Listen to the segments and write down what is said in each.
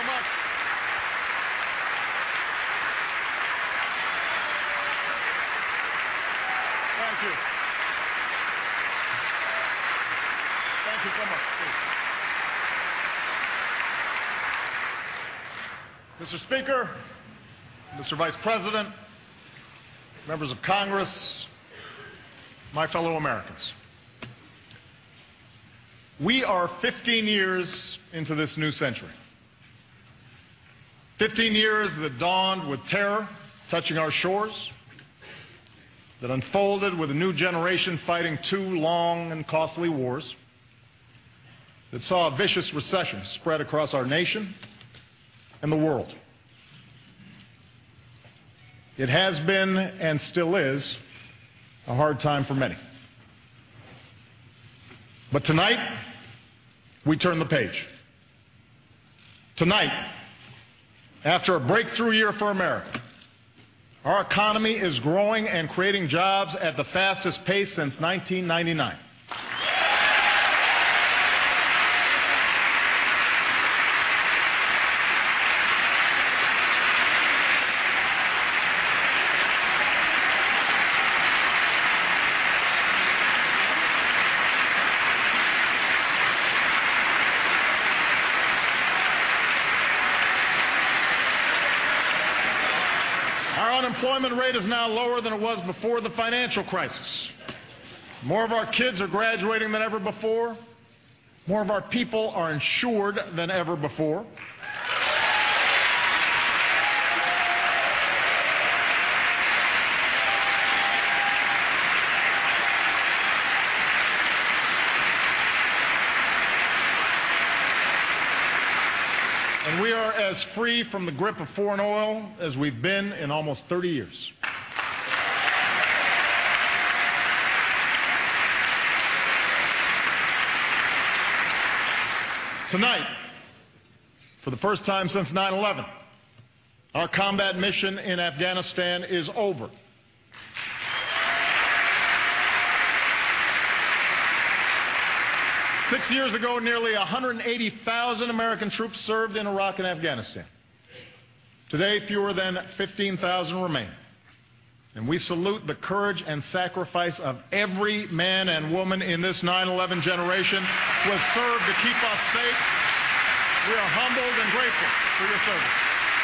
so much. Thank you. Thank you so much. Please. Mr. Speaker, Mr. Vice President, members of Congress, my fellow Americans. We are 15 years into this new century. 15 years that dawned with terror touching our shores, that unfolded with a new generation fighting two long and costly wars, that saw a vicious recession spread across our nation and the world. It has been and still is a hard time for many. But tonight, we turn the page. Tonight, after a breakthrough year for America, our economy is growing and creating jobs at the fastest pace since 1999. Our unemployment rate is now lower than it was before the financial crisis. More of our kids are graduating than ever before. More of our people are insured than ever before. And we are as free from the grip of foreign oil as we've been in almost 30 years. Tonight, for the first time since 9/11, our combat mission in Afghanistan is over. Six years ago, nearly 180,000 American troops served in Iraq and Afghanistan. Today, fewer than 15,000 remain. And we salute the courage and sacrifice of every man and woman in this 9/11 generation who has served to keep us safe. We are humbled and grateful for your service.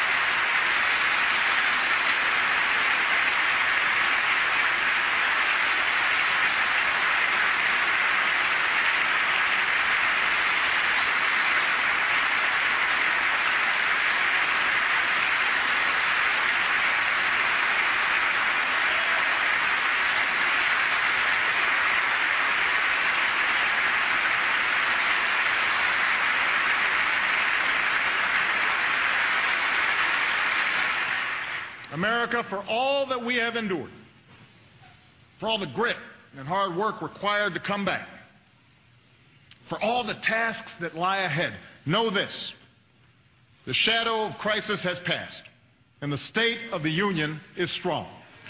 America, for all that we have endured, for all the grit and hard work required to come back, for all the tasks that lie ahead, know this: the shadow of crisis has passed, and the state of the Union is strong.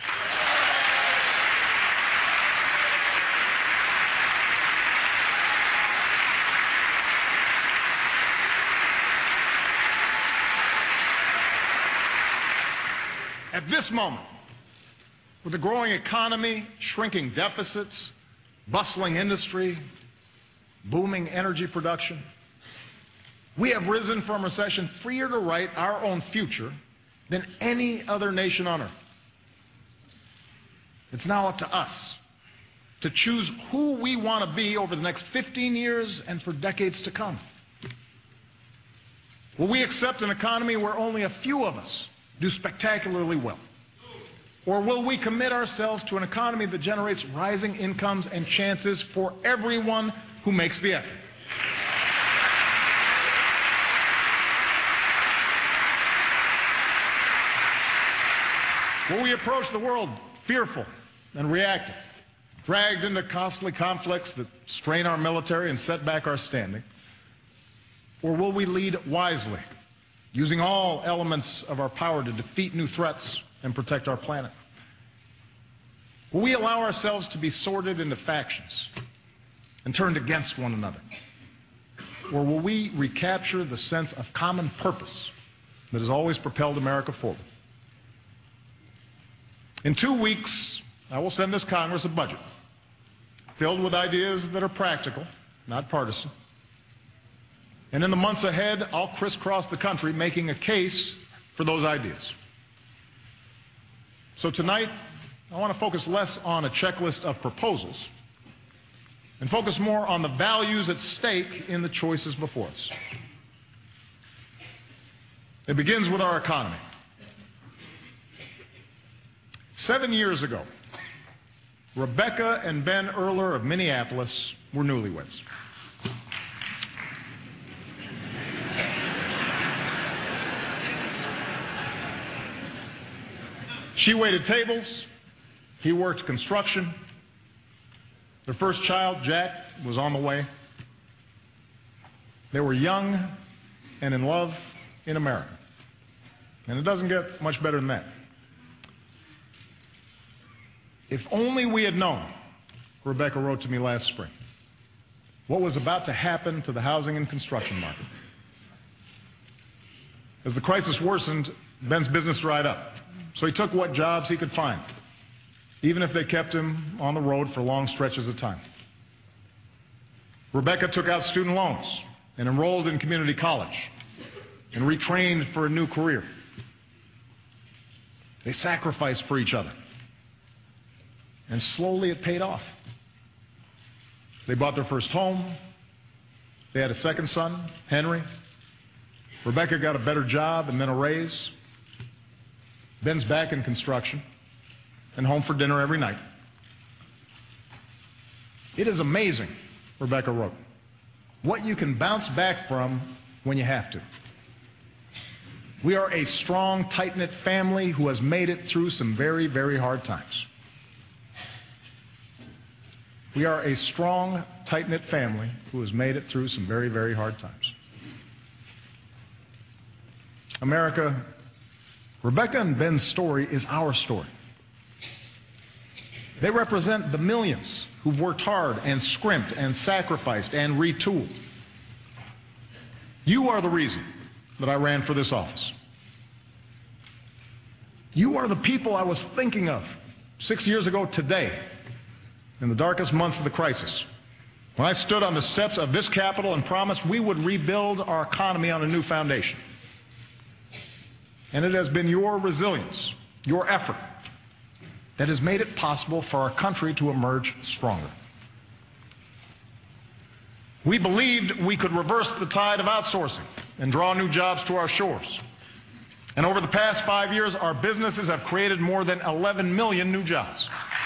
At this moment, with a growing economy, shrinking deficits, bustling industry, booming energy production, we have risen from recession freer to write our own future than any other nation on earth. It's now up to us to choose who we want to be over the next 15 years and for decades to come. Will we accept an economy where only a few of us do spectacularly well? Or will we commit ourselves to an economy that generates rising incomes and chances for everyone who makes the effort? Will we approach the world fearful and reactive, dragged into costly conflicts that strain our military and set back our standing? Or will we lead wisely, using all elements of our power to defeat new threats and protect our planet? Will we allow ourselves to be sorted into factions and turned against one another? or will we recapture the sense of common purpose that has always propelled America forward? In 2 weeks, I will send this Congress a budget filled with ideas that are practical, not partisan. And in the months ahead, I'll crisscross the country making a case for those ideas. So tonight, I want to focus less on a checklist of proposals and focus more on the values at stake in the choices before us. It begins with our economy. 7 years ago, Rebecca and Ben Earler of Minneapolis were newlyweds. She waited tables, he worked construction. Their first child, Jack, was on the way. They were young and in love in America. And it doesn't get much better than that. If only we had known, Rebecca wrote to me last spring, what was about to happen to the housing and construction market. As the crisis worsened, Ben's business dried up. So he took what jobs he could find, even if they kept him on the road for long stretches of time. Rebecca took out student loans and enrolled in community college and retrained for a new career. They sacrificed for each other. And slowly it paid off. They bought their first home. They had a second son, Henry. Rebecca got a better job and then a raise. Ben's back in construction and home for dinner every night. It is amazing, Rebecca wrote, what you can bounce back from when you have to. We are a strong, tight-knit family who has made it through some very, very hard times. We are a strong, tight-knit family who has made it through some very, very hard times. America, Rebecca and Ben's story is our story. They represent the millions who've worked hard and scrimped and sacrificed and retooled. You are the reason that I ran for this office. You are the people I was thinking of 6 years ago today, in the darkest months of the crisis, when I stood on the steps of this Capitol and promised we would rebuild our economy on a new foundation. And it has been your resilience, your effort, that has made it possible for our country to emerge stronger. We believed we could reverse the tide of outsourcing and draw new jobs to our shores. And over the past 5 years, our businesses have created more than 11 million new jobs.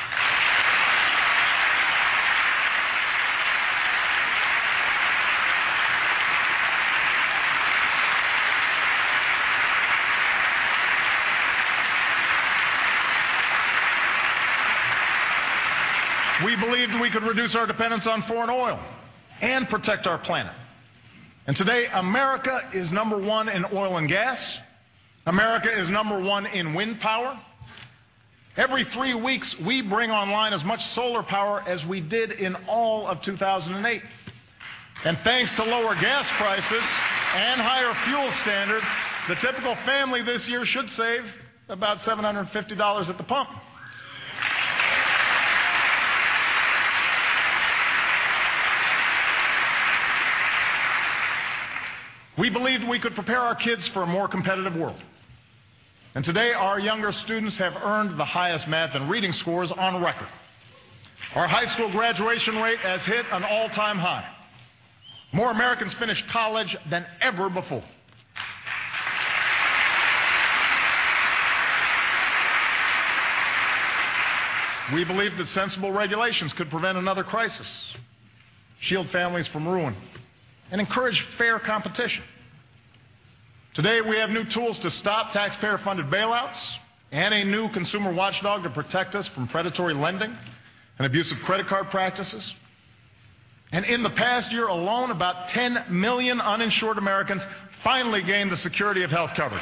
We believed we could reduce our dependence on foreign oil and protect our planet. And today, America is number one in oil and gas. America is number one in wind power. Every 3 weeks, we bring online as much solar power as we did in all of 2008. And thanks to lower gas prices and higher fuel standards, the typical family this year should save about $750 at the pump. We believed we could prepare our kids for a more competitive world. And today, our younger students have earned the highest math and reading scores on record. Our high school graduation rate has hit an all-time high. More Americans finish college than ever before. We believed that sensible regulations could prevent another crisis, shield families from ruin, and encourage fair competition. Today, we have new tools to stop taxpayer-funded bailouts and a new consumer watchdog to protect us from predatory lending and abusive credit card practices. And in the past year alone, about 10 million uninsured Americans finally gained the security of health coverage.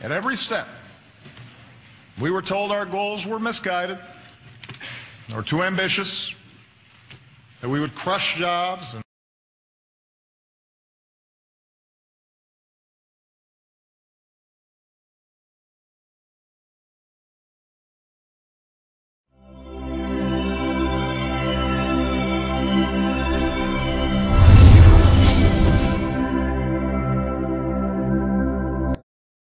At every step, we were told our goals were misguided or too ambitious, that we would crush jobs and